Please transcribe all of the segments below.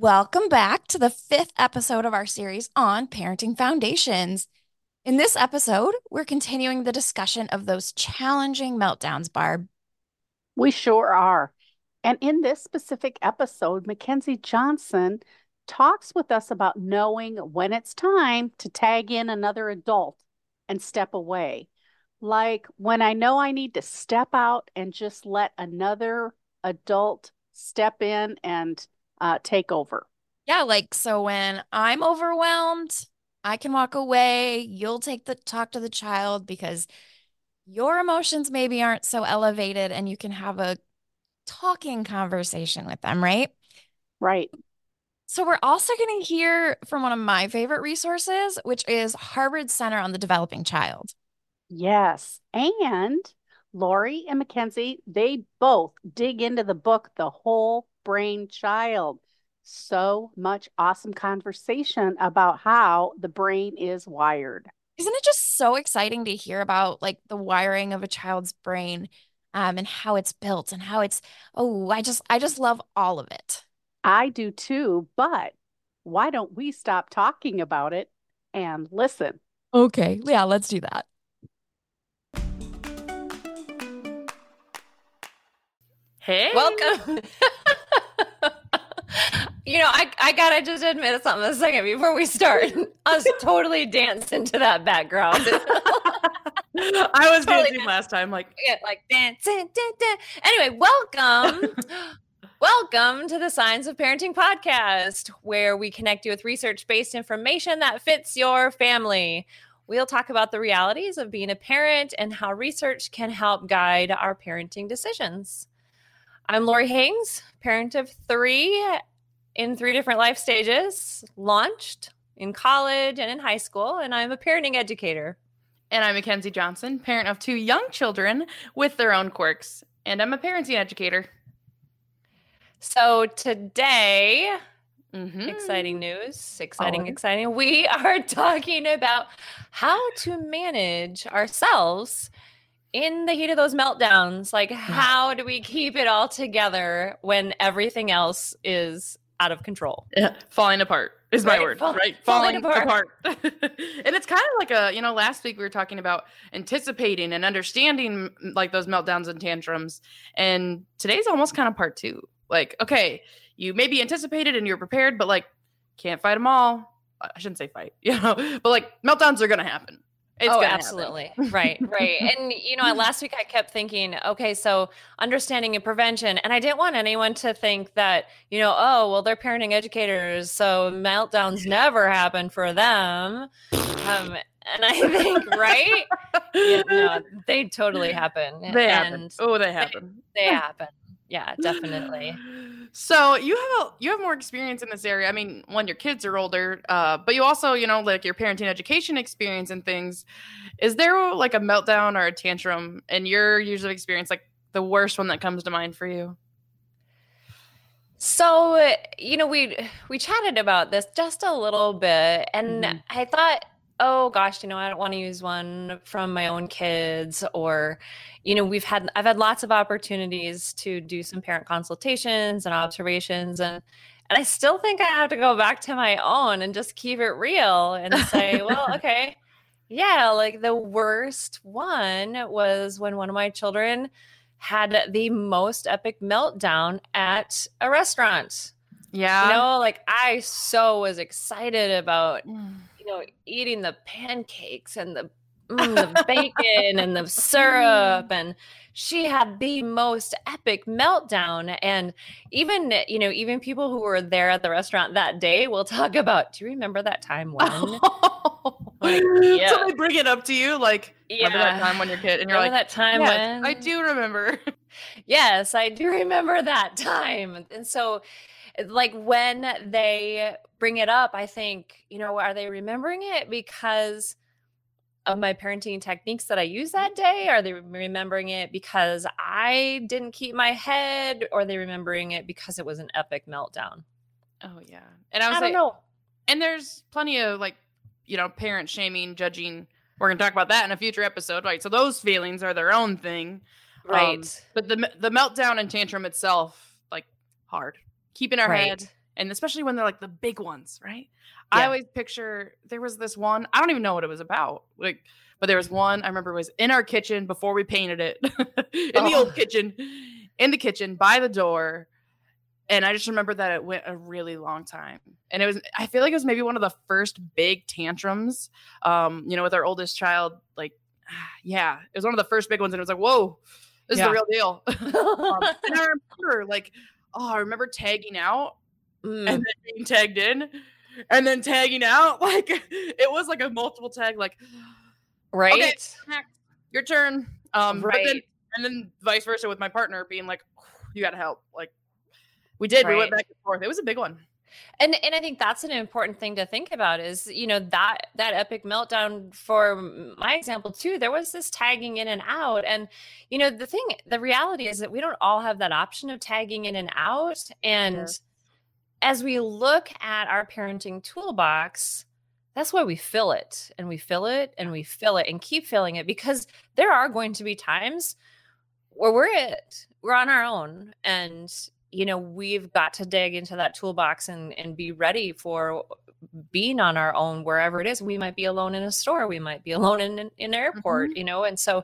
Welcome back to the fifth episode of our series on parenting foundations. In this episode, we're continuing the discussion of those challenging meltdowns, Barb. We sure are. And in this specific episode, Mackenzie Johnson talks with us about knowing when it's time to tag in another adult and step away. Like when I know I need to step out and just let another adult step in and take over. Yeah, so when I'm overwhelmed, I can walk away. You'll take the talk to the child because your emotions maybe aren't so elevated and you can have a talking conversation with them, right? Right. So we're also going to hear from one of my favorite resources, which is Harvard Center on the Developing Child. Yes. And Lori and Mackenzie, they both dig into the book, The Whole Brain Child. So much awesome conversation about how the brain is wired. Isn't it just so exciting to hear about the wiring of a child's brain, and how it's built and how it's, oh, I just love all of it. I do too, but why don't we stop talking about it and listen? Okay, yeah, let's do that. Hey. Welcome. I gotta just admit something a second before we start. I was totally dancing to that background. I was dancing last time, dancing. Anyway, welcome. Welcome to the Science of Parenting podcast, where we connect you with research-based information that fits your family. We'll talk about the realities of being a parent and how research can help guide our parenting decisions. I'm Lori Haynes, parent of 3 in 3 different life stages, launched in college and in high school, and I'm a parenting educator. And I'm Mackenzie Johnson, parent of 2 young children with their own quirks, and I'm a parenting educator. So today, exciting news, exciting. We are talking about how to manage ourselves in the heat of those meltdowns. Like, how do we keep it all together when everything else is out of control? Yeah, falling apart is my word, right? Falling apart. And it's kind of like last week we were talking about anticipating and understanding like those meltdowns and tantrums. And today's almost kind of part 2. Like, okay, you maybe anticipated and you're prepared, but can't fight them all. I shouldn't say fight, but meltdowns are going to happen. It's absolutely. Happen. Right. And, last week I kept thinking, okay, so understanding and prevention. And I didn't want anyone to think that, they're parenting educators, so meltdowns never happen for them. And I think, right? No, they totally happen. They happen. They happen. They happen. Yeah, definitely. So you have more experience in this area. I mean, when your kids are older, but you also, your parenting education experience and things. Is there a meltdown or a tantrum in your years of experience, the worst one that comes to mind for you? So, we chatted about this just a little bit, and I thought, oh gosh, I don't want to use one from my own kids, or, I've had lots of opportunities to do some parent consultations and observations, and I still think I have to go back to my own and just keep it real and say, well, okay, yeah, the worst one was when one of my children had the most epic meltdown at a restaurant. Yeah. I so was excited about eating the pancakes and the bacon and the syrup, and she had the most epic meltdown. And even people who were there at the restaurant that day will talk about, do you remember that time when? Yeah. So they bring it up to you, remember that time when your kid, and you're remember that time yes, when? I do remember. Yes, I do remember that time. And so when they bring it up, I think, are they remembering it because of my parenting techniques that I used that day? Are they remembering it because I didn't keep my head? Or are they remembering it because it was an epic meltdown? Oh, yeah. And I don't know. And there's plenty of parent shaming, judging. We're going to talk about that in a future episode, right? So those feelings are their own thing. Right. But the meltdown and tantrum itself, hard. Keeping our head And especially when they're like the big ones, right? Yeah. I always picture, there was this one, I don't even know what it was about. Like, but there was one I remember was in our kitchen before we painted it, in the old kitchen, in the kitchen by the door. And I just remember that it went a really long time. And I feel like it was maybe one of the first big tantrums, with our oldest child. Like, yeah, it was one of the first big ones. And it was like, whoa, this is the real deal. And I remember I remember tagging out and then being tagged in and then tagging out. Like, it was like a multiple tag, like, right. Okay, your turn. Right. And then vice versa with my partner being like, you got to help. Like, we did. Right. We went back and forth. It was a big one. And I think that's an important thing to think about is, that epic meltdown for my example too, there was this tagging in and out. And, the reality is that we don't all have that option of tagging in and out. And as we look at our parenting toolbox, that's why we fill it and we fill it and we fill it and keep filling it, because there are going to be times where we're on our own, and we've got to dig into that toolbox and be ready for being on our own wherever it is. We might be alone in a store. We might be alone in an airport, And so,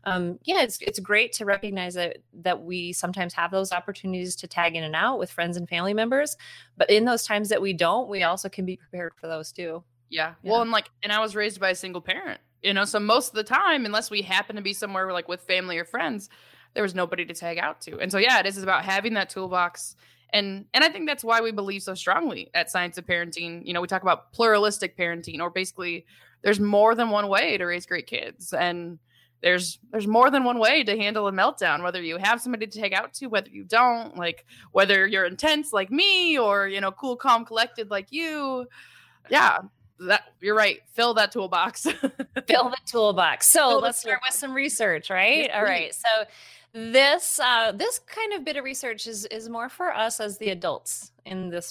it's great to recognize that we sometimes have those opportunities to tag in and out with friends and family members. But in those times that we don't, we also can be prepared for those too. Yeah. Well, and I was raised by a single parent, so most of the time, unless we happen to be somewhere like with family or friends, there was nobody to tag out to. And so, it is about having that toolbox. And I think that's why we believe so strongly at Science of Parenting. We talk about pluralistic parenting, or basically there's more than one way to raise great kids. And there's more than one way to handle a meltdown, whether you have somebody to tag out to, whether you don't, like whether you're intense like me or, cool, calm, collected like you. Yeah. That you're right. Fill that toolbox. Fill the toolbox. So let's start with some research, right? Yes, all right. So this kind of bit of research is more for us as the adults in this,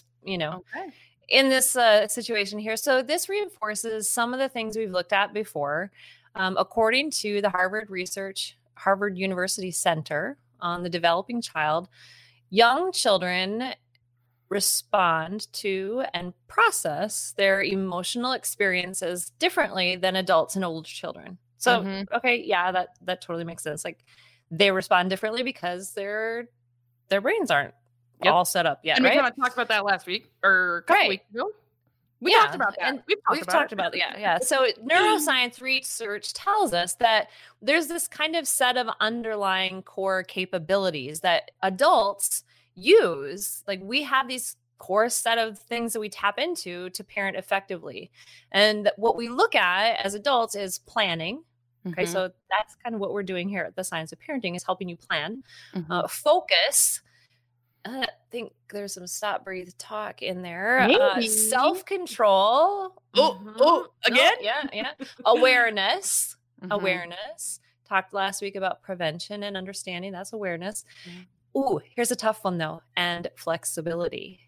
in this situation here. So this reinforces some of the things we've looked at before. According to the Harvard University Center on the Developing Child, young children respond to and process their emotional experiences differently than adults and older children. So, okay, yeah, that totally makes sense. Like, they respond differently because their brains aren't all set up yet, and right? we kind of talked about that last week or a couple weeks ago. We talked about that. And we've talked about it. Yeah. So neuroscience research tells us that there's this kind of set of underlying core capabilities that adults use. Like, we have these core set of things that we tap into to parent effectively. And what we look at as adults is planning. Okay. So that's kind of what we're doing here at the Science of Parenting, is helping you plan, focus. I think there's some stop, breathe, talk in there. Self-control. Again? Yeah. Awareness. Awareness. Talked last week about prevention and understanding. That's awareness. Ooh, here's a tough one though. And flexibility.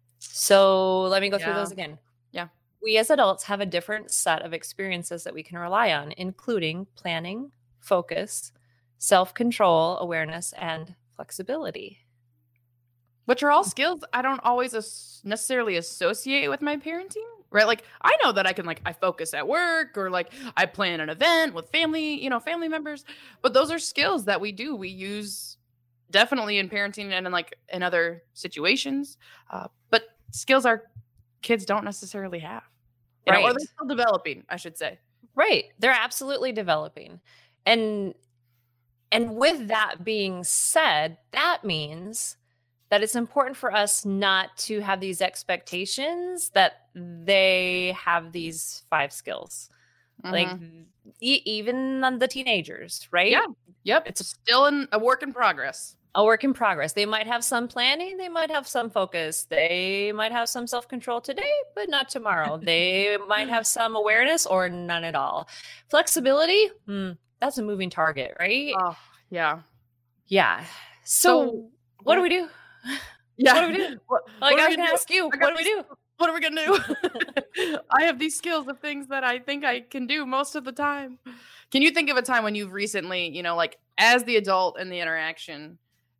So let me go through those again. Yeah. We as adults have a different set of experiences that we can rely on, including planning, focus, self-control, awareness, and flexibility. Which are all skills I don't always necessarily associate with my parenting, right? Like, I know that I can, I focus at work, or I plan an event with family, family members, but those are skills that we use definitely in parenting and in other situations. But skills our kids don't necessarily have, right? Or they're still developing, I should say. Right. They're absolutely developing. And with that being said, that means that it's important for us not to have these expectations that they have these 5 skills. Like, even on the teenagers, right? Yeah. Yep. It's still a work in progress. A work in progress. They might have some planning. They might have some focus. They might have some self-control today, but not tomorrow. They might have some awareness or none at all. Flexibility, that's a moving target, right? Oh, yeah. Yeah. So what do we do? Yeah. What do we do? I was going to ask you, what do we do? What are we going to do? I have these skills of things that I think I can do most of the time. Can you think of a time when you've recently, as the adult in the interaction,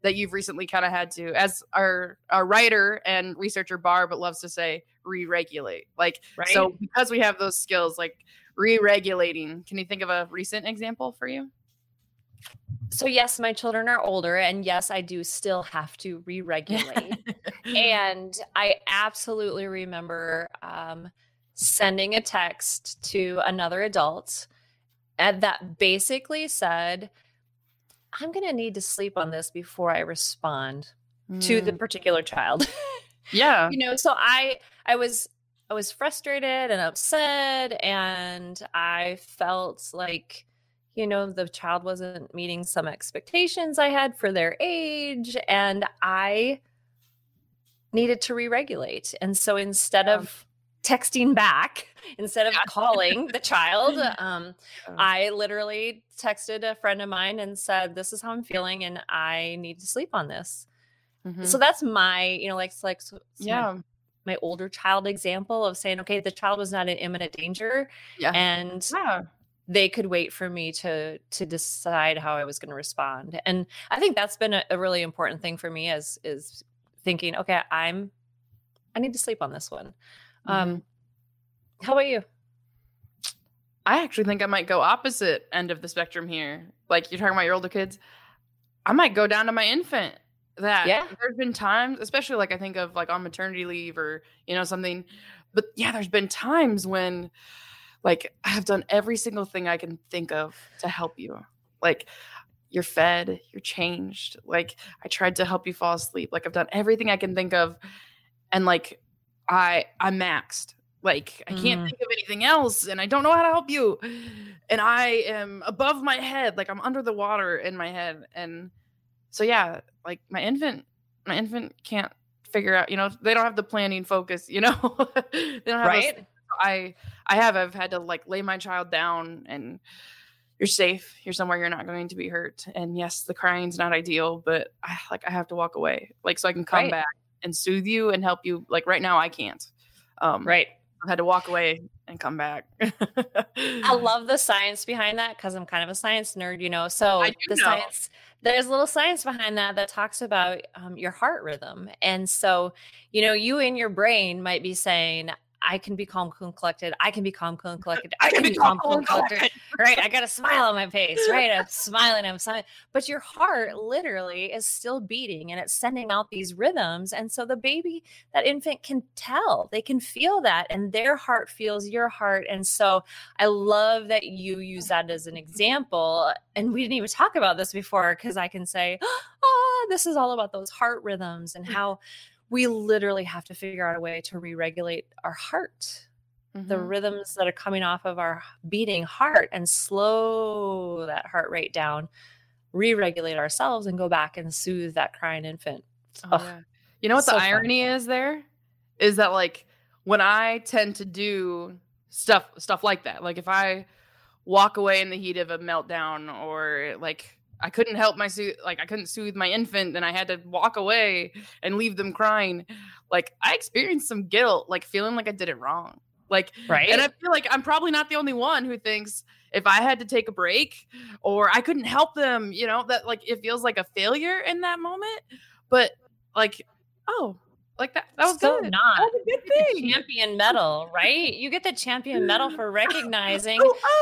that you've recently kind of had to, as our writer and researcher Barb loves to say, re-regulate. Like, right? So because we have those skills, like re-regulating, can you think of a recent example for you? So yes, my children are older, and yes, I do still have to re-regulate. And I absolutely remember sending a text to another adult that basically said, I'm going to need to sleep on this before I respond to the particular child. Yeah. So I was frustrated and upset, and I felt like, the child wasn't meeting some expectations I had for their age, and I needed to re-regulate. And so instead of texting back, instead of calling the child, I literally texted a friend of mine and said, this is how I'm feeling, and I need to sleep on this. So that's my, my older child example of saying, okay, the child was not in imminent danger, and they could wait for me to decide how I was going to respond. And I think that's been a really important thing for me is thinking, okay, I need to sleep on this one. How about you? I actually think I might go opposite end of the spectrum here. Like, you're talking about your older kids. I might go down to my infant. There's been times, especially like I think of like on maternity leave or, something. But there's been times when like I have done every single thing I can think of to help you. Like, you're fed, you're changed. Like, I tried to help you fall asleep. Like, I've done everything I can think of. And like, I'm maxed. Like, I can't think of anything else, and I don't know how to help you. And I am above my head. Like, I'm under the water in my head. And so, like my infant can't figure out, they don't have the planning focus, they don't have right. I've had to like lay my child down, and you're safe. You're somewhere you're not going to be hurt. And yes, the crying's not ideal, but I have to walk away, like, so I can come back and soothe you and help you. Like right now I can't. Right. I had to walk away and come back. I love the science behind that because I'm kind of a science nerd, So science, there's a little science behind that talks about your heart rhythm. And so, you in your brain might be saying, I can be calm, cool, and collected. I can be calm, cool, and collected. I can be calm, cool, and collected. Right. I got a smile on my face. Right. I'm smiling. But your heart literally is still beating, and it's sending out these rhythms. And so the baby, that infant can tell, they can feel that, and their heart feels your heart. And so I love that you use that as an example. And we didn't even talk about this before, because I can say, this is all about those heart rhythms and how we literally have to figure out a way to re-regulate our heart, the rhythms that are coming off of our beating heart, and slow that heart rate down, re-regulate ourselves, and go back and soothe that crying infant. You know what the irony is there? Is that like when I tend to do stuff like that, like if I walk away in the heat of a meltdown, or like I couldn't help I couldn't soothe my infant, and I had to walk away and leave them crying. Like, I experienced some guilt, like feeling like I did it wrong. Like, right. And I feel like I'm probably not the only one who thinks if I had to take a break or I couldn't help them, that like it feels like a failure in that moment. But like, like that was so good. Not. That was a good thing. The champion medal, right? You get the champion medal for recognizing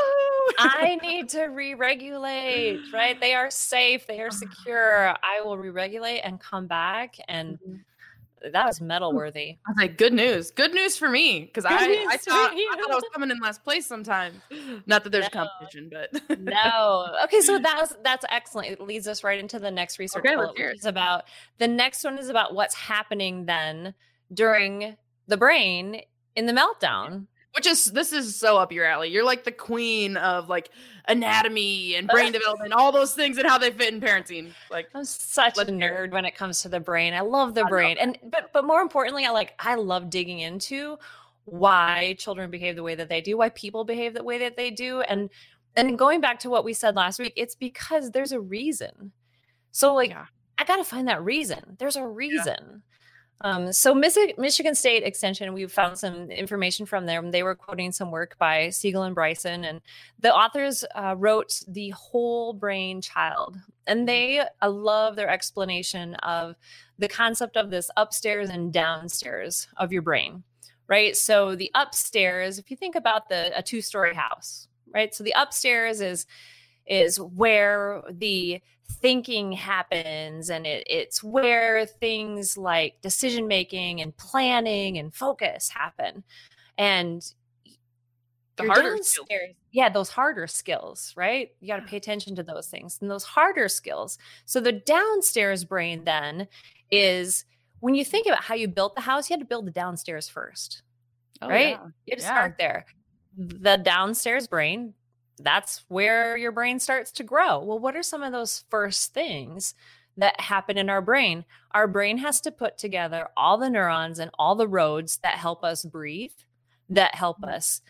I need to re-regulate, right? They are safe. They are secure. I will re-regulate and come back. And that was medal worthy. I was like, good news. Good news for me. Because I thought I was coming in last place sometimes. Not that there's competition, but no. Okay, so that's excellent. It leads us right into the next research. The next one is about what's happening then during the brain in the meltdown. This is so up your alley. You're like the queen of like anatomy and brain development, all those things and how they fit in parenting. Like, I'm such a nerd when it comes to the brain. I love the brain. But more importantly, I love digging into why children behave the way that they do, why people behave the way that they do. And going back to what we said last week, it's because there's a reason. So I got to find that reason. There's a reason. So Michigan State Extension, we found some information from them. They were quoting some work by Siegel and Bryson, and the authors wrote The Whole Brain Child. And I love their explanation of the concept of this upstairs and downstairs of your brain, right? So the upstairs, if you think about a 2-story house, right? So the upstairs is where the thinking happens, and it's where things like decision making and planning and focus happen. And the harder skills. Yeah, those harder skills, right? You got to pay attention to those things and those harder skills. So the downstairs brain then is, when you think about how you built the house, you had to build the downstairs first, right? Yeah. You had to start there. The downstairs brain, that's where your brain starts to grow. Well, what are some of those first things that happen in our brain? Our brain has to put together all the neurons and all the roads that help us breathe, that help us,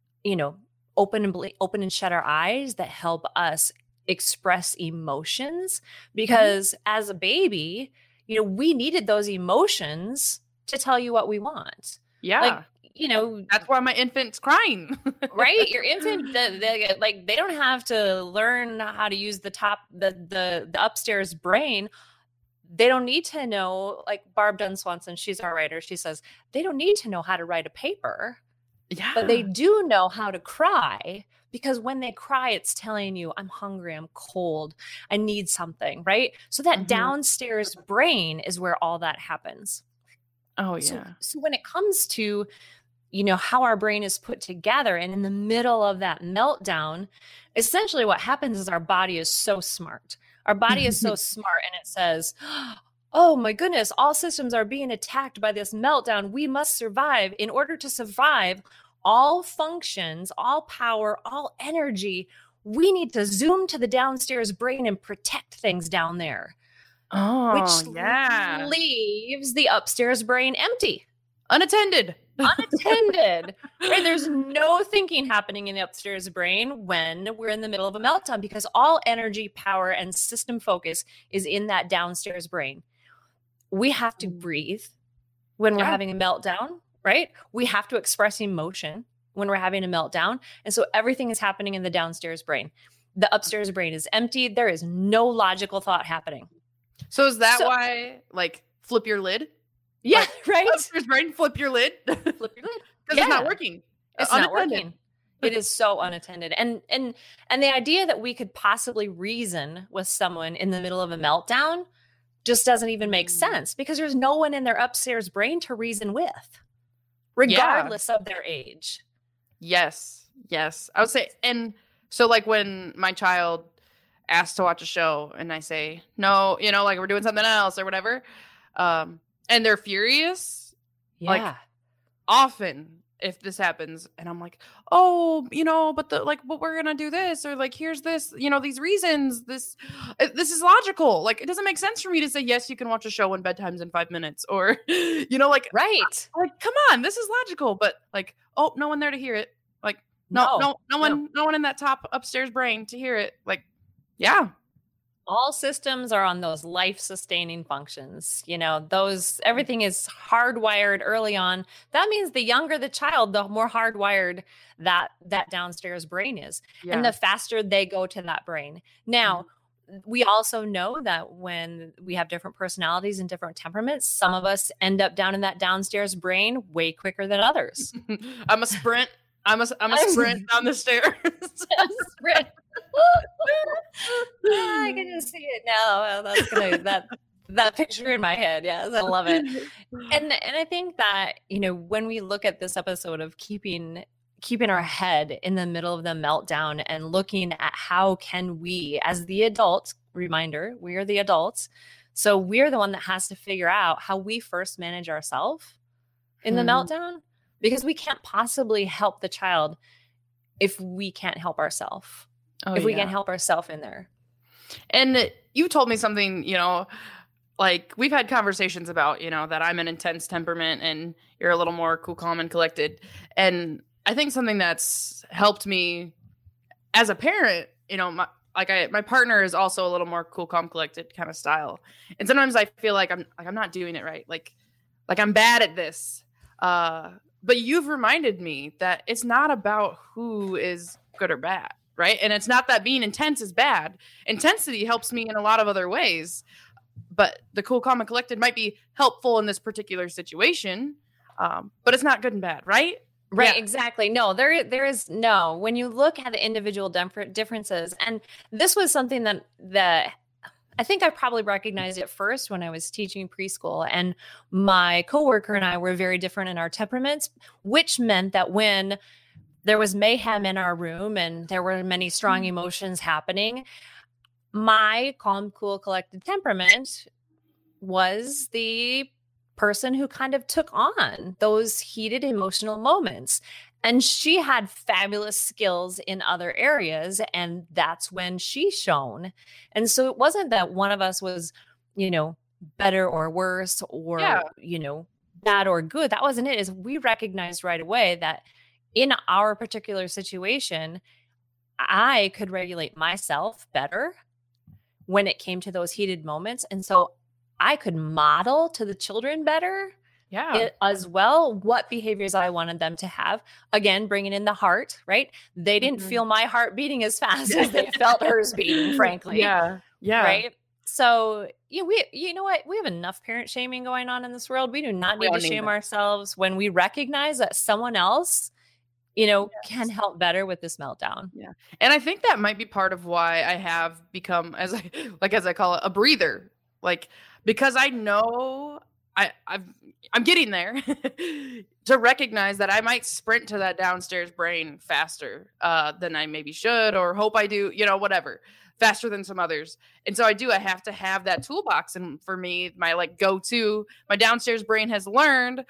open and shut our eyes, that help us express emotions. Because as a baby, we needed those emotions to tell you what we want. Yeah. That's why my infant's crying. Right? Your infant, they don't have to learn how to use the upstairs brain. They don't need to know, like Barb Dunn Swanson, she's our writer. She says, they don't need to know how to write a paper. Yeah. But they do know how to cry, because when they cry, it's telling you, I'm hungry, I'm cold, I need something, right? So that downstairs brain is where all that happens. Oh, yeah. So when it comes to, how our brain is put together, and in the middle of that meltdown, essentially what happens is our body is so smart. Our body is so smart, and it says, oh my goodness, all systems are being attacked by this meltdown. We must survive. In order to survive, all functions, all power, all energy, we need to zoom to the downstairs brain and protect things down there. Oh, which leaves the upstairs brain empty. Unattended. Right? There's no thinking happening in the upstairs brain when we're in the middle of a meltdown, because all energy, power, and system focus is in that downstairs brain. We have to breathe when we're having a meltdown, right? We have to express emotion when we're having a meltdown. And so everything is happening in the downstairs brain. The upstairs brain is empty. There is no logical thought happening. So is that why, flip your lid? Yeah, right. Upstairs brain, flip your lid. Flip your lid. Because it's not working. It's not working. It is so unattended. And the idea that we could possibly reason with someone in the middle of a meltdown just doesn't even make sense, because there's no one in their upstairs brain to reason with, regardless of their age. Yes. I would say, and so when my child asks to watch a show and I say, no, we're doing something else or whatever, and they're furious. Yeah. Often if this happens and I'm like, oh, but we're going to do this, or here's this, these reasons, this is logical. It doesn't make sense for me to say, yes, you can watch a show when bedtime's in 5 minutes, or, right. Come on, this is logical, but oh, no one there to hear it. No one in that top upstairs brain to hear it. Yeah. All systems are on those life-sustaining functions. Everything is hardwired early on. That means the younger the child, the more hardwired that downstairs brain is. Yeah. And the faster they go to that brain. Now, we also know that when we have different personalities and different temperaments, some of us end up down in that downstairs brain way quicker than others. I'm a sprint down the stairs. Sprint. I can just see it now. That's that picture in my head. Yes, I love it. And I think that, when we look at this episode of keeping our head in the middle of the meltdown and looking at how can we, as the adult, reminder, we are the adults, so we're the one that has to figure out how we first manage ourselves in the meltdown, because we can't possibly help the child if we can't help ourselves. We can't help ourselves in there. And you told me something, we've had conversations about, that I'm an intense temperament and you're a little more cool, calm, and collected. And I think something that's helped me as a parent, my partner is also a little more cool, calm, collected kind of style. And sometimes I feel like I'm not doing it right. like I'm bad at this. But you've reminded me that it's not about who is good or bad, right? And it's not that being intense is bad. Intensity helps me in a lot of other ways, but the cool, calm, and collected might be helpful in this particular situation, but it's not good and bad, right? Right, yeah. Exactly. No, there is no. When you look at the individual differences, and this was something that I think I probably recognized it first when I was teaching preschool, and my coworker and I were very different in our temperaments, which meant that when there was mayhem in our room and there were many strong emotions happening, my calm, cool, collected temperament was the person who kind of took on those heated emotional moments. And she had fabulous skills in other areas, and that's when she shone. And so it wasn't that one of us was, better or worse or, bad or good. That wasn't it. Is we recognized right away that in our particular situation, I could regulate myself better when it came to those heated moments. And so I could model to the children better as well what behaviors I wanted them to have. Again, bringing in the heart, right? They didn't feel my heart beating as fast as they felt hers beating, frankly. Yeah. Right? So, we have enough parent shaming going on in this world. We do not need to shame ourselves when we recognize that someone else can help better with this meltdown. Yeah. And I think that might be part of why I have become, as I call it, a breather. Because I know I'm getting there to recognize that I might sprint to that downstairs brain faster than I maybe should or hope I do, whatever, faster than some others. And so I have to have that toolbox. And for me, my go-to, my downstairs brain has learned,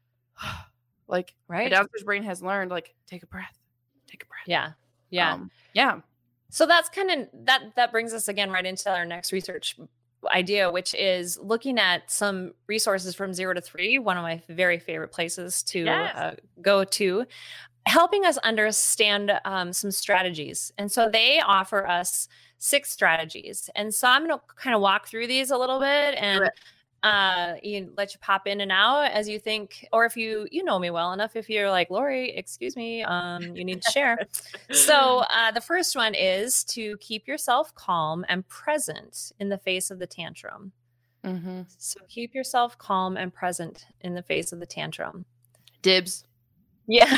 my downstairs brain has learned, take a breath. Yeah. Yeah. Yeah. So that's kind of, that brings us again right into our next research idea, which is looking at some resources from 0 to 3, one of my very favorite places to go to, helping us understand some strategies. And so they offer us 6 strategies. And so I'm going to kind of walk through these a little bit and let you pop in and out as you think, or if you know me well enough, if you're like, Lori, excuse me, you need to share. So the first one is to keep yourself calm and present in the face of the tantrum. Mm-hmm. So keep yourself calm and present in the face of the tantrum. Dibs. Yeah.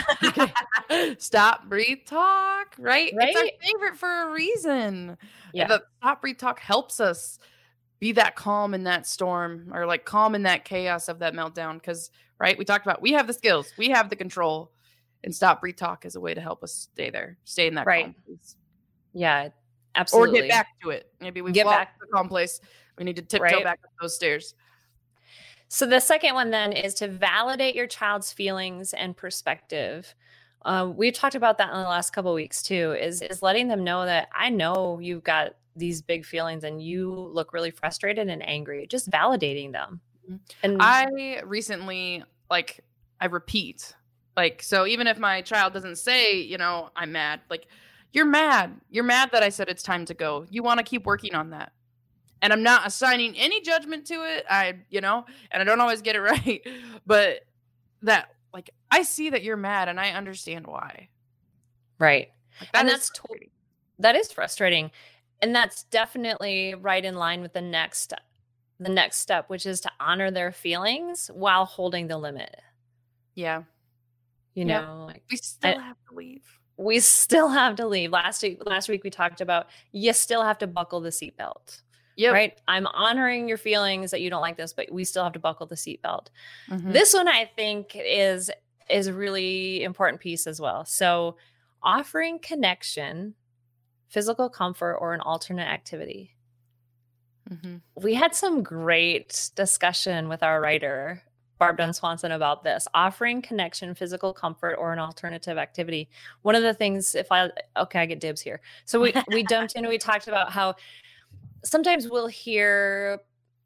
Stop, breathe, talk, right? It's our favorite for a reason. Yeah. The stop, breathe, talk helps us be that calm in that storm or calm in that chaos of that meltdown. Because, we talked about, we have the skills, we have the control, and stop, breathe, talk is a way to help us stay in that calm place. Yeah, absolutely. Or get back to it. Maybe we get back to the calm place. We need to tiptoe back up those stairs. So the second one then is to validate your child's feelings and perspective. We've talked about that in the last couple of weeks too, is letting them know that I know you've got these big feelings and you look really frustrated and angry, just validating them. And I recently, I repeat, so even if my child doesn't say, I'm mad, you're mad that I said it's time to go. You want to keep working on that. And I'm not assigning any judgment to it. And I don't always get it right, but that, I see that you're mad and I understand why. Right. And that is frustrating. And that's definitely right in line with the next step, which is to honor their feelings while holding the limit. Yeah. We still have to leave. We still have to leave. Last week we talked about you still have to buckle the seatbelt. Yep. Right. I'm honoring your feelings that you don't like this, but we still have to buckle the seatbelt. Mm-hmm. This one I think is a really important piece as well. So offering connection, physical comfort, or an alternate activity. Mm-hmm. We had some great discussion with our writer, Barb Dunn Swanson, about this, offering connection, physical comfort, or an alternative activity. One of the things, I get dibs here. So we jumped in and we talked about how sometimes we'll hear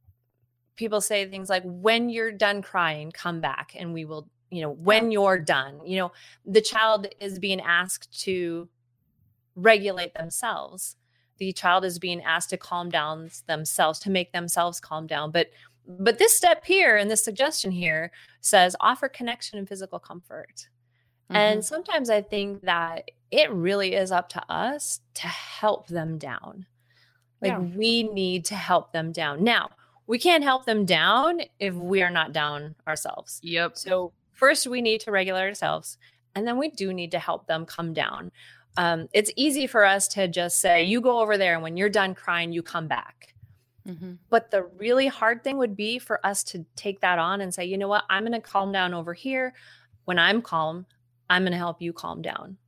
people say things like, when you're done crying, come back and we will, when you're done, the child is being asked to regulate themselves. The child is being asked to calm down themselves, to make themselves calm down. But But this step here and this suggestion here says offer connection and physical comfort. And sometimes I think that it really is up to us to help them down. Like we need to help them down. Now, we can't help them down if we are not down ourselves. Yep. So first we need to regulate ourselves, and then we do need to help them come down. It's easy for us to just say, you go over there, and when you're done crying, you come back. But the really hard thing would be for us to take that on and say, you know what, I'm going to calm down over here. When I'm calm, I'm going to help you calm down.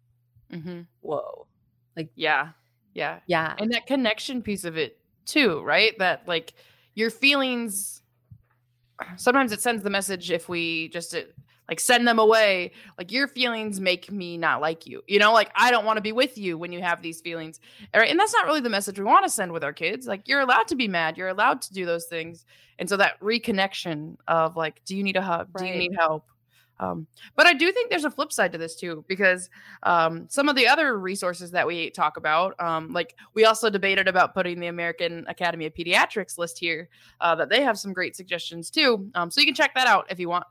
Whoa. Like, yeah. And that connection piece of it too, right? That like your feelings, sometimes it sends the message if we just like send them away. Like your feelings make me not like you, you know, like I don't want to be with you when you have these feelings. All right. And that's not really the message we want to send with our kids. Like you're allowed to be mad. You're allowed to do those things. And so that reconnection of like, do you need a hug? Do you need help? But I do think there's a flip side to this too, because some of the other resources that we talk about, like we also debated about putting the American Academy of Pediatrics list here, that they have some great suggestions too. So you can check that out if you want.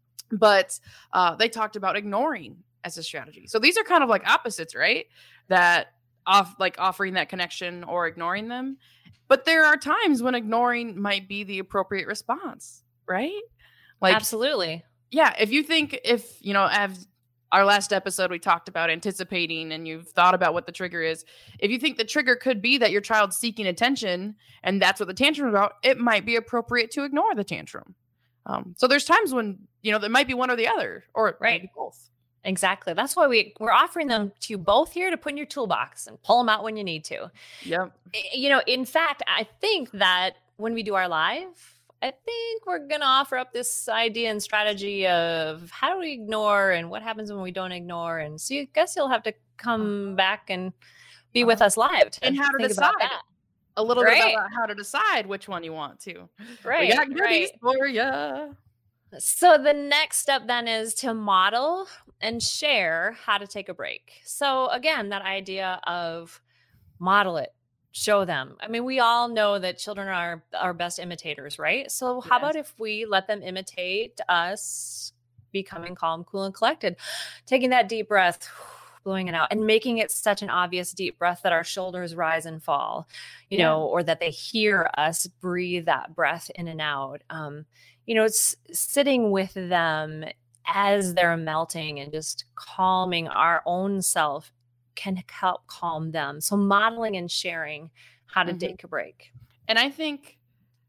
But they talked about ignoring as a strategy. So these are kind of like opposites, right? That offering that connection or ignoring them. But there are times when ignoring might be the appropriate response, right? Like absolutely. Yeah, if you know, as our last episode, we talked about anticipating and you've thought about what the trigger is. If you think the trigger could be that your child's seeking attention and that's what the tantrum is about, it might be appropriate to ignore the tantrum. So there's times when, you know, there might be one or the other or maybe both. Exactly. That's why we're offering them to you both here to put in your toolbox and pull them out when you need to. Yep. You know, in fact, I think that when we do our live, I think we're going to offer up this idea and strategy of how do we ignore and what happens when we don't ignore. And so I guess you'll have to come back and be with us live and how to decide a little bit about how to decide which one you want to. Right. We got goodies for you. So the next step then is to model and share how to take a break. So again, that idea of model it. Show them. I mean, we all know that children are our best imitators, right? So how about if we let them imitate us becoming calm, cool, and collected, taking that deep breath, blowing it out, and making it such an obvious deep breath that our shoulders rise and fall, you know, or that they hear us breathe that breath in and out. You know, it's sitting with them as they're melting and just calming our own self can help calm them. So modeling and sharing how to take a break. And I think,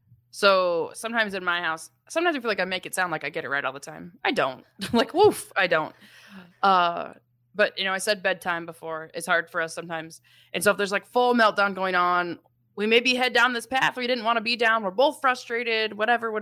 so sometimes in my house, sometimes I feel like I make it sound like I get it right all the time. I don't. Like, woof, I don't. But, you know, I said bedtime before. It's hard for us sometimes. And so if there's like full meltdown going on, we maybe head down this path we didn't want to be down. We're both frustrated, whatever.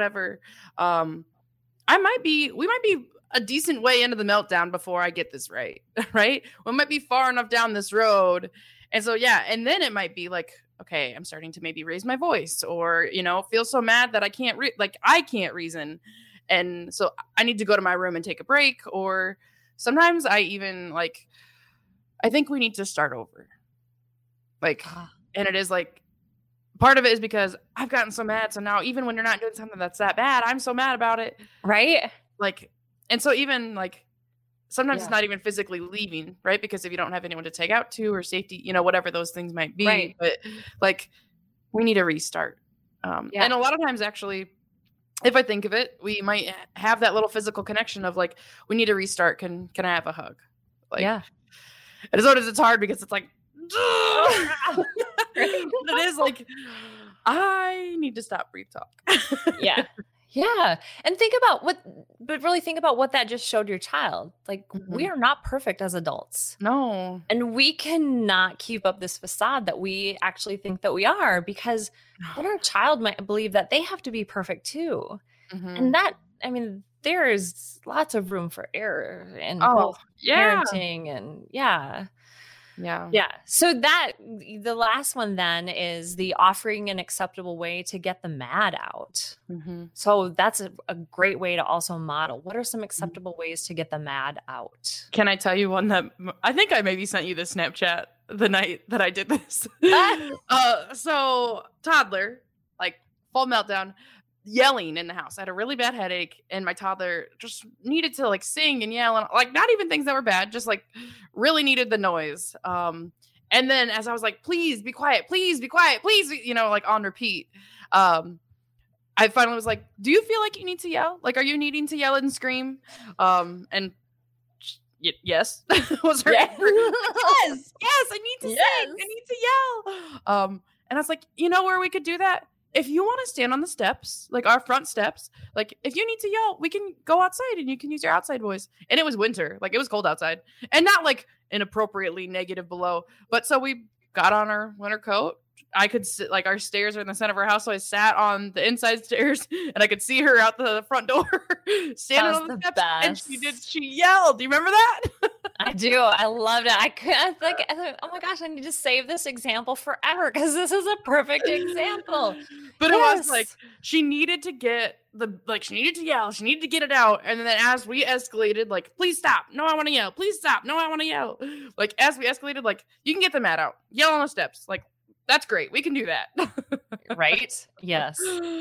We might be a decent way into the meltdown before I get this right. Right. We might be far enough down this road. And so, yeah. And then it might be like, okay, I'm starting to maybe raise my voice or, you know, feel so mad that I can't reason. And so I need to go to my room and take a break. Or sometimes I even I think we need to start over. And it is like, part of it is because I've gotten so mad. So now even when you're not doing something that's that bad, I'm so mad about it. Right. And so even sometimes it's not even physically leaving, right? Because if you don't have anyone to take out to or safety, you know, whatever those things might be, right. But we need a restart. And a lot of times actually, if I think of it, we might have that little physical connection of we need a restart. Can I have a hug? And as always, it's hard because it's it is I need to stop brief talk. Yeah. And think about what that just showed your child. We are not perfect as adults. No. And we cannot keep up this facade that we actually think that we are, because then our child might believe that they have to be perfect too. And there is lots of room for error in both parenting and Yeah. So the last one then is the offering an acceptable way to get the mad out. So that's a great way to also model. What are some acceptable ways to get the mad out? Can I tell you one that I think I maybe sent you the Snapchat the night that I did this? So toddler, full meltdown. yelling in the house. I had a really bad headache, and my toddler just needed to like sing and yell, and like not even things that were bad, just like really needed the noise. And then as I was like, please be quiet, please, you know, like on repeat. I finally was like, do you feel like you need to yell? Like, are you needing to yell and scream? And yes, was her answer. Yes, I need to sing. I need to yell. And I was like, you know where we could do that? If you want to stand on the steps, like our front steps, like if you need to yell, we can go outside and you can use your outside voice. And it was winter, like it was cold outside, and not like inappropriately negative below. But so we got on our winter coat. I could sit, like our stairs are in the center of our house, so I sat on the inside stairs and I could see her out the front door standing on the steps. Best. And she yelled. Do you remember that? I do. I loved it. I thought, oh my gosh, I need to save this example forever because this is a perfect example. But it was like she needed to get she needed to yell, she needed to get it out. And then as we escalated, like, please stop. No, I want to yell. Please stop. No, I want to yell. Like as we escalated, like, you can get the mat out. Yell on the steps. Like, that's great. We can do that. Right? Yes.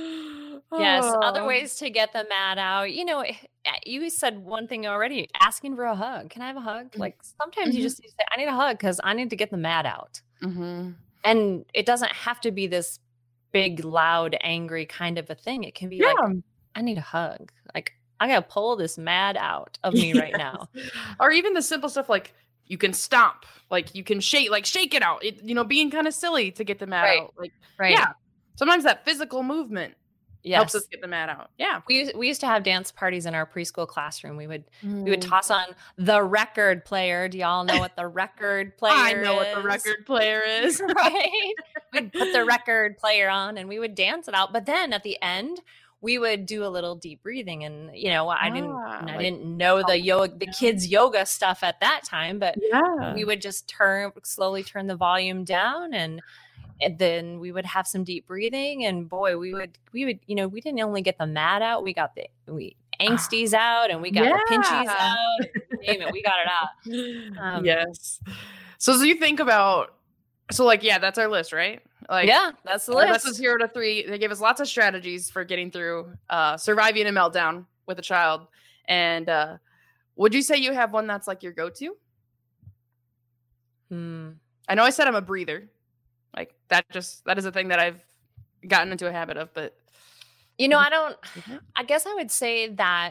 Yes. Other ways to get the mad out. You know, you said one thing already, asking for a hug. Can I have a hug? Like sometimes you just need to say, I need a hug because I need to get the mad out. And it doesn't have to be this big, loud, angry kind of a thing. It can be like, I need a hug. Like I got to pull this mad out of me right now. Or even the simple stuff like, you can stomp, like you can shake it out. You know, being kind of silly to get the mad out. Like, yeah. Sometimes that physical movement helps us get the mad out. Yeah. We used to have dance parties in our preschool classroom. We would toss on the record player. Do y'all know what the record player is? I know what the record player is. Right. We'd put the record player on and we would dance it out. But then at the end, we would do a little deep breathing, and you know, I didn't know the kids yoga stuff at that time, but we would just slowly turn the volume down, and then we would have some deep breathing, and boy, we would, you know, we didn't only get the mad out, we got the angsties out, and we got the pinchies out. Name it, we got it out. Yes. So as you think about, that's our list, right? Like, that's the list. That's a 0 to 3. They gave us lots of strategies for getting through surviving a meltdown with a child. And would you say you have one that's like your go-to? I know I said I'm a breather. Like that is a thing that I've gotten into a habit of, but you know, I guess I would say that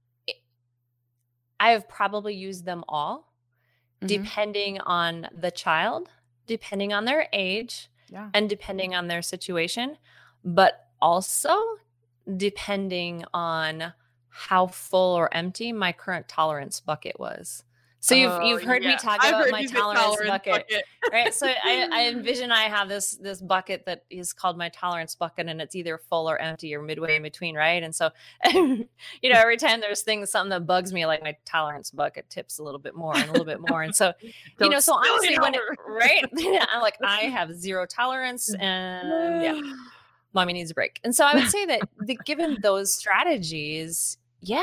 I have probably used them all depending on the child, depending on their age, and depending on their situation, but also depending on how full or empty my current tolerance bucket was. So you've heard me talk about my tolerance bucket, right? So I envision I have this bucket that is called my tolerance bucket, and it's either full or empty or midway in between, right? And so, you know, every time there's something that bugs me, like my tolerance bucket tips a little bit more and a little bit more. And so, you know, so honestly, I'm like, I have zero tolerance, and mommy needs a break. And so I would say that given those strategies,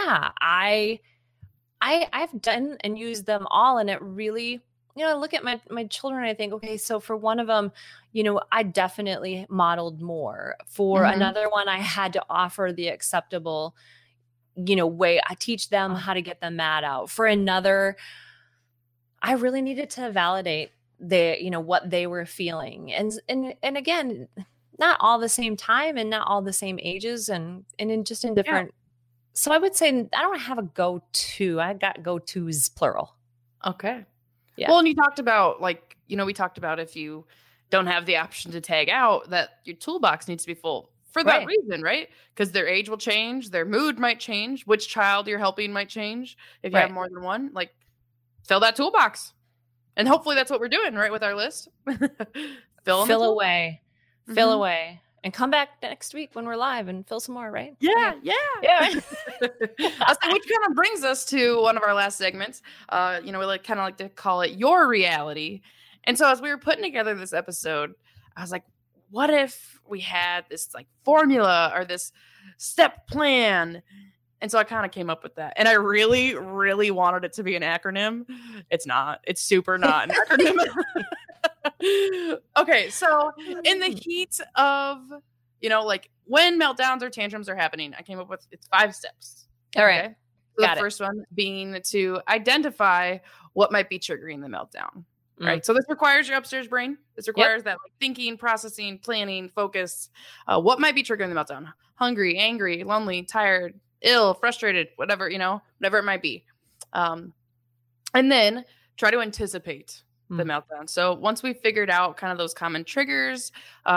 I've done and used them all, and it really, you know, I look at my children and I think, okay, so for one of them, you know, I definitely modeled more. For another one, I had to offer the acceptable, you know, way. I teach them how to get them mad out. For another, I really needed to validate what they were feeling. And again, not all the same time and not all the same ages and in different. So I would say I don't have a go-to. I got go-tos plural. Okay. Yeah. Well, and you talked about we talked about if you don't have the option to tag out, that your toolbox needs to be full for that reason, right? Because their age will change, their mood might change, which child you're helping might change. If you have more than one, like fill that toolbox. And hopefully that's what we're doing, right, with our list. Fill away. Fill away. And come back next week when we're live and fill some more, right? Yeah. Which kind of brings us to one of our last segments. We like to call it Your Reality. And so as we were putting together this episode, I was like, what if we had this like formula or this step plan? And so I kind of came up with that. And I really, really wanted it to be an acronym. It's not. It's super not an acronym. Okay, so in the heat of like when meltdowns or tantrums are happening, I came up with it's 5 steps. All right. Okay? So the first one being to identify what might be triggering the meltdown. Right. So this requires your upstairs brain. This requires that like thinking, processing, planning, focus. What might be triggering the meltdown? Hungry, angry, lonely, tired, ill, frustrated, whatever, whatever it might be. And then try to anticipate the meltdown. So once we've figured out kind of those common triggers,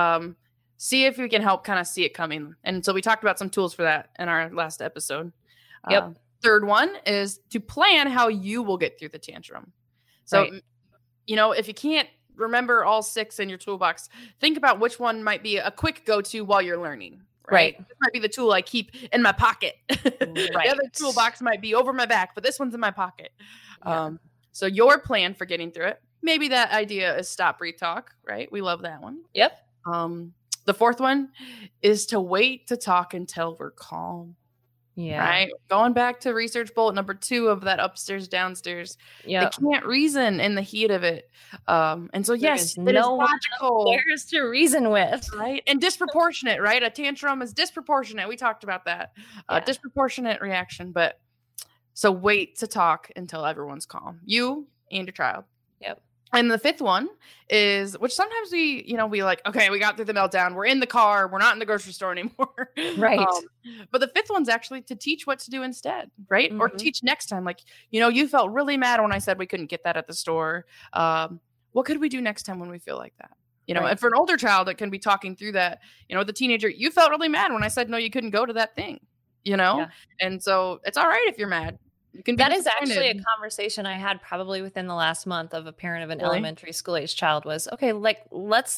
see if we can help kind of see it coming. And so we talked about some tools for that in our last episode. Third one is to plan how you will get through the tantrum. So, if you can't remember all 6 in your toolbox, think about which one might be a quick go-to while you're learning. Right. This might be the tool I keep in my pocket. The other toolbox might be over my back, but this one's in my pocket. So your plan for getting through it, maybe that idea is stop, breathe, talk, right? We love that one. Yep. The fourth one is to wait to talk until we're calm. Yeah. Right. Going back to research bullet number 2 of that upstairs, downstairs. Yeah. They can't reason in the heat of it. And so, yes, it is logical. There's to reason with. Right. And disproportionate, right? A tantrum is disproportionate. We talked about that. Disproportionate reaction. But so wait to talk until everyone's calm. You and your child. Yep. And the 5th one is, which sometimes we like, okay, we got through the meltdown. We're in the car. We're not in the grocery store anymore. Right. But the 5th one's actually to teach what to do instead, right? Or teach next time. Like, you felt really mad when I said we couldn't get that at the store. What could we do next time when we feel like that? And for an older child that can be talking through that, the teenager, you felt really mad when I said, no, you couldn't go to that thing, And so it's all right if you're mad. That is actually a conversation I had probably within the last month of a parent of an elementary school age child was, okay, let's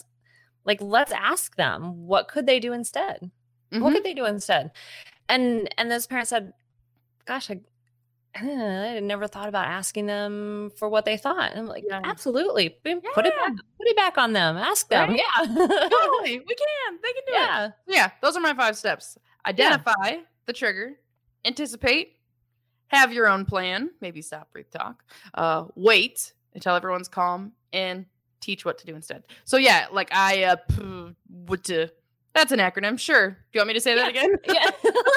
ask them, what could they do instead? What could they do instead? And this parent said, gosh, I never thought about asking them for what they thought. And I'm like, absolutely. Put it back on them. Ask them. Right? Yeah. Totally. We can. They can do it. Yeah. Those are my 5 steps. Identify the trigger, anticipate, have your own plan, maybe stop, breathe, talk, wait until everyone's calm, and teach what to do instead. So that's an acronym. Sure. Do you want me to say that again? Yeah.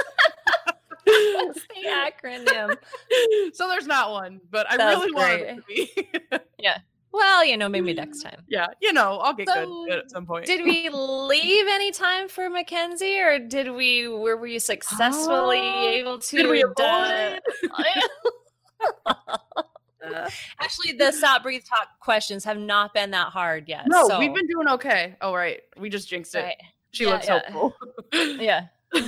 What's the acronym? So there's not one, but I really wanted it to be. Yeah. Well, maybe next time. Yeah. I'll get good at some point. Did we leave any time for Mackenzie, or were we successfully able to? Did we avoid? Actually, the stop, breathe, talk questions have not been that hard yet. No, we've been doing okay. Oh, right. We just jinxed it. Right. She looks hopeful. Yeah.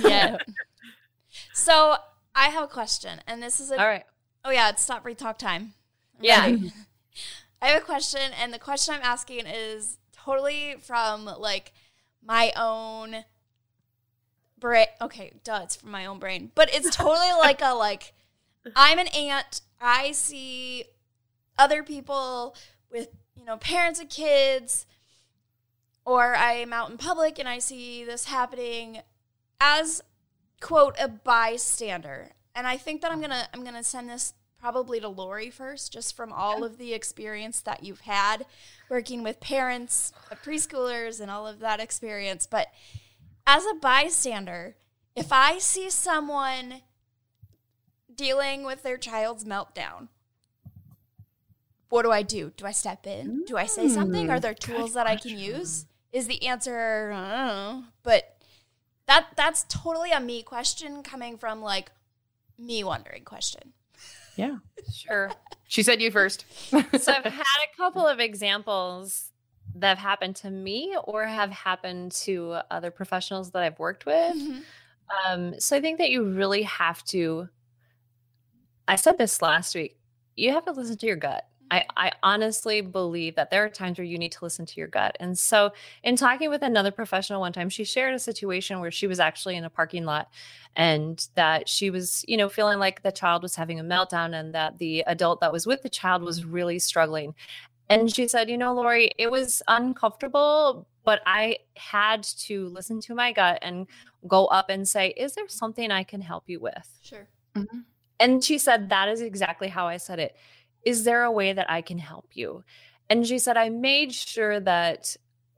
So I have a question, and this is all right. Oh yeah, it's stop, breathe, talk time. Yeah. I have a question, and the question I'm asking is totally from my own brain. Okay, it's from my own brain, but it's totally I'm an aunt. I see other people with parents of kids, or I'm out in public and I see this happening as quote a bystander, and I think that I'm gonna send this probably to Lori first, just from all of the experience that you've had working with parents, preschoolers, and all of that experience. But as a bystander, if I see someone dealing with their child's meltdown, what do I do? Do I step in? Do I say something? Are there tools that I can use? Is the answer, I don't know. But that's totally a me question coming from me wondering question. Yeah, sure. She said you first. So I've had a couple of examples that have happened to me or have happened to other professionals that I've worked with. So I think that you really have to, I said this last week, you have to listen to your gut. I honestly believe that there are times where you need to listen to your gut. And so in talking with another professional one time, she shared a situation where she was actually in a parking lot and that she was, feeling like the child was having a meltdown and that the adult that was with the child was really struggling. And she said, Lori, it was uncomfortable, but I had to listen to my gut and go up and say, is there something I can help you with? Sure. Mm-hmm. And she said, that is exactly how I said it. Is there a way that I can help you? And she said, I made sure that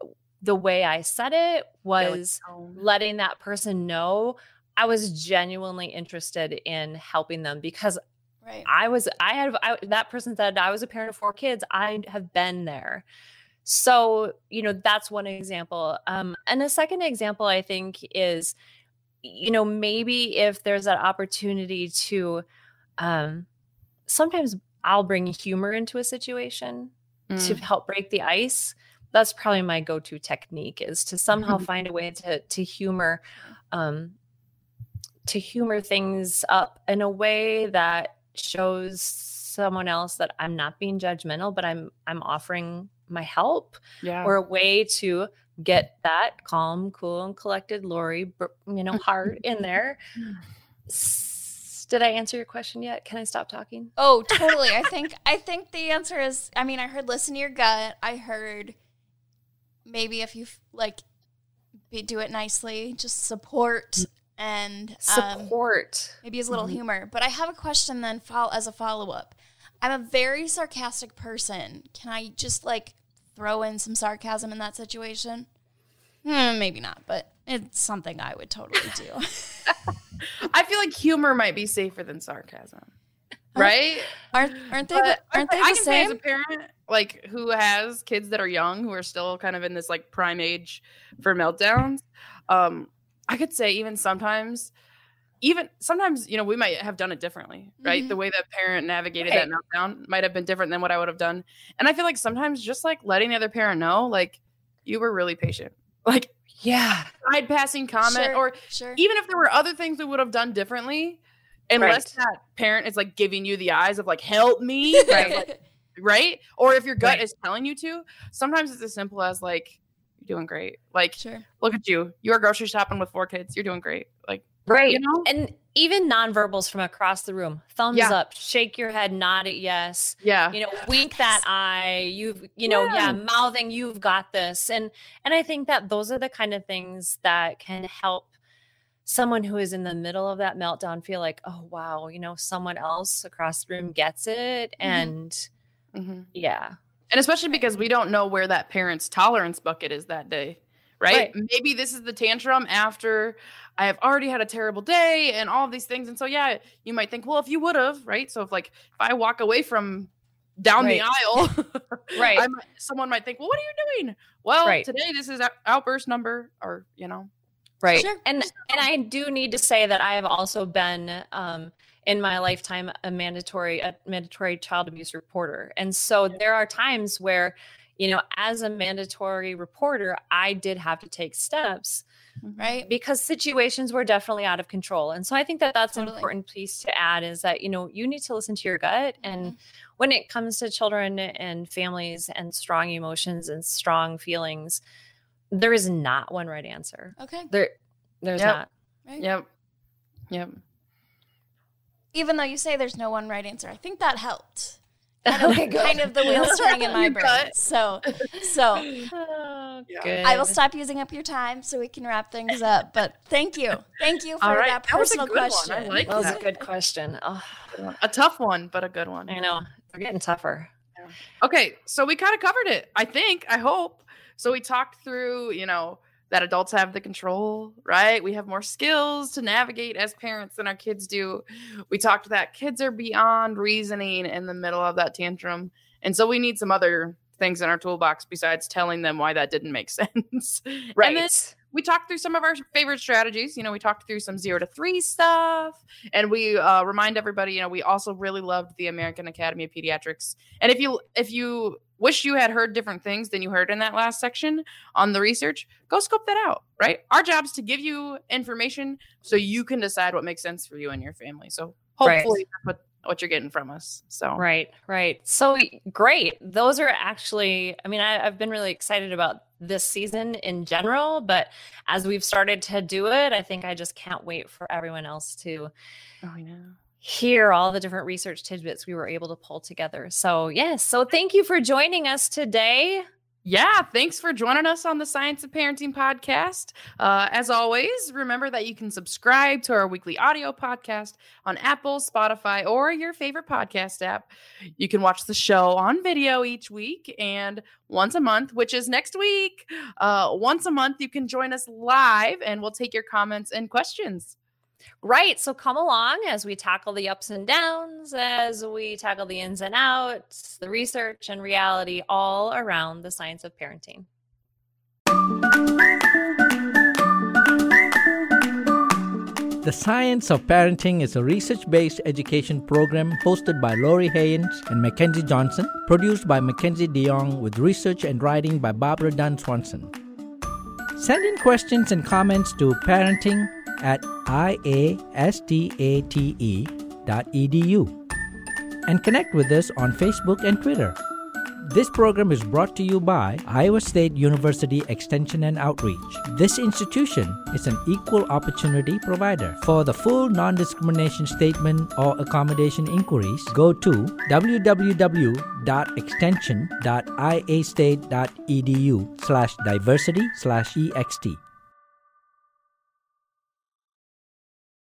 the way I said it was letting that person know I was genuinely interested in helping them, because that person said I was a parent of 4 kids. I have been there. So, that's one example. And a second example, I think, is, maybe if there's that opportunity to, sometimes I'll bring humor into a situation to help break the ice. That's probably my go-to technique, is to somehow find a way to humor things up in a way that shows someone else that I'm not being judgmental, but I'm offering my help, or a way to get that calm, cool, and collected Lori, heart in there. Did I answer your question yet? Can I stop talking? Oh, totally. I think the answer is, I heard listen to your gut. I heard maybe if you do it nicely, just support and maybe use a little humor. But I have a question then as a follow-up. I'm a very sarcastic person. Can I just throw in some sarcasm in that situation? Maybe not, but it's something I would totally do. I feel like humor might be safer than sarcasm, right? Aren't they the same? Say as a parent, who has kids that are young, who are still kind of in this prime age for meltdowns, I could say even sometimes, we might have done it differently, right? Mm-hmm. The way that parent navigated that meltdown might have been different than what I would have done. And I feel like sometimes just letting the other parent know, you were really patient. Side passing comment, or even if there were other things we would have done differently, unless that parent is giving you the eyes of help me, right? Or if your gut is telling you to, sometimes it's as simple as you're doing great. Look at you. You are grocery shopping with 4 kids. You're doing great. Right. And even nonverbals from across the room, thumbs up, shake your head, nod at yes. Yeah. Wink that eye, mouthing, you've got this. And I think that those are the kind of things that can help someone who is in the middle of that meltdown feel like, oh, wow, someone else across the room gets it. And and especially because we don't know where that parent's tolerance bucket is that day. Right? Maybe this is the tantrum after I have already had a terrible day and all of these things. And so, you might think, well, if you would have, right? So if I walk away from down the aisle, someone might think, well, what are you doing? Well, today this is outburst number, or, Right. Sure. And I do need to say that I have also been, in my lifetime, a mandatory child abuse reporter. And so there are times where, as a mandatory reporter, I did have to take steps, right? Because situations were definitely out of control. And so I think that that's an important piece to add, is that, you need to listen to your gut. And when it comes to children and families and strong emotions and strong feelings, there is not one right answer. Okay. There's not. Right? Yep. Even though you say there's no one right answer, I think that helped. Kind of the wheels turning in my brain. So good. I will stop using up your time so we can wrap things up. But thank you for that personal question. That was a good question. Oh. A tough one, but a good one. I know. We're getting tougher. Yeah. Okay, so we kind of covered it. I hope. So we talked through, that adults have the control, right? We have more skills to navigate as parents than our kids do. We talked that kids are beyond reasoning in the middle of that tantrum. And so we need some other things in our toolbox besides telling them why that didn't make sense. Right. And then we talked through some of our favorite strategies. We talked through some 0 to 3 stuff. And we remind everybody, we also really loved the American Academy of Pediatrics. And if you wish you had heard different things than you heard in that last section on the research, go scope that out, right? Our job is to give you information so you can decide what makes sense for you and your family. So hopefully that's what you're getting from us. So Right. So great. Those are actually, I've been really excited about this season in general, but as we've started to do it, I think I just can't wait for everyone else to hear all the different research tidbits we were able to pull together. So yes. So thank you for joining us today. Yeah, thanks for joining us on the Science of Parenting podcast. As always, remember that you can subscribe to our weekly audio podcast on Apple, Spotify, or your favorite podcast app. You can watch the show on video each week, and once a month, which is next week, once a month, you can join us live, and we'll take your comments and questions. Right. So come along as we tackle the ups and downs, as we tackle the ins and outs, the research and reality all around the science of parenting. The Science of Parenting is a research-based education program hosted by Lori Haynes and Mackenzie Johnson, produced by Mackenzie DeYoung with research and writing by Barbara Dunn Swanson. Send in questions and comments to parenting@iastate.edu and connect with us on Facebook and Twitter. This program is brought to you by Iowa State University Extension and Outreach. This institution is an equal opportunity provider. For the full non-discrimination statement or accommodation inquiries, go to www.extension.iastate.edu/diversity/ext.